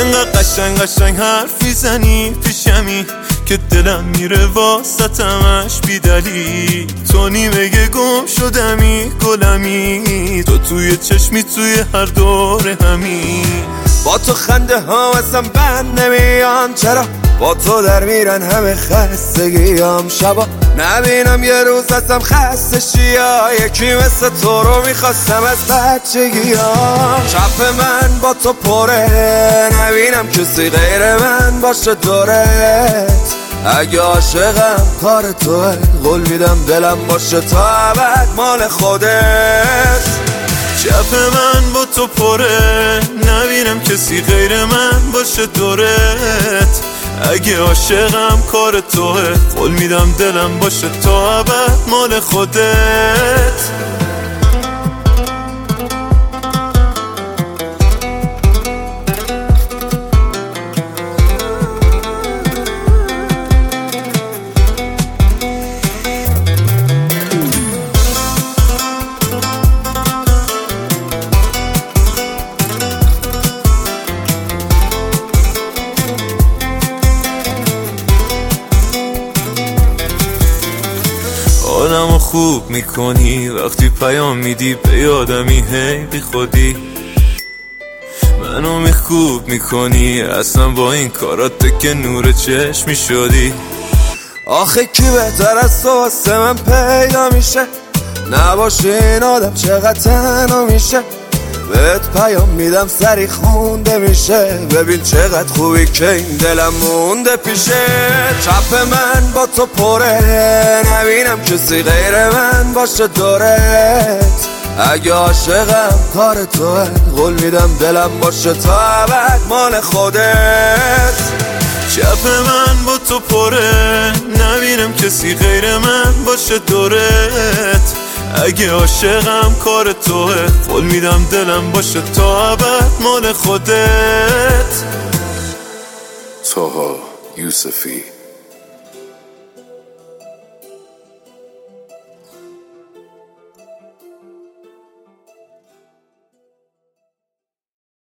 انقدر قشنگ حرف میزنی پیشمی که دلم میره واسطمش بی دلیل. تو نیمه گم شدمی گلمی، تو توی چشمی توی هر دور همین. با تو خنده ها ازم بند نمیان، چرا با تو در میرن همه خستگیام. شبا نبینم یه روز ازم خسته شی، یکی مثل تو رو میخواستم از بچگیام. چپ من با تو پره، نبینم کسی غیر من باشه دورت. اگه عاشقم کار توه، قول میدم دلم باشه تا ابد مال خودت. چپ من با تو پره، نبینم کسی غیر من باشه دورت. اگه عاشقم کار توه، قول میدم دلم باشه تا ابد مال خودت. آدمو خوب میکنی وقتی پیام میدی به یادمی، هی بی خودی منو خوب میکنی. اصلا با این کارات که نور چشمی شدی. آخه کی بهتر از تو واسه من پیدا میشه؟ نباشه این آدم چقدر تنها میشه. بهت پیام میدم سری خونده میشه، ببین چقدر خوبی که این دلم مونده پیشه. چپ من با تو پره، نبینم کسی غیر من باشه دورت. اگه عاشقم کار توه، قول میدم دلم باشه تا ابد مال خودت. چپ من با تو پره، نبینم کسی غیر من باشه دورت. اگه عاشقم کار توه، قول میدم دلم باشه تا ابد مال خودت. طه یوسفی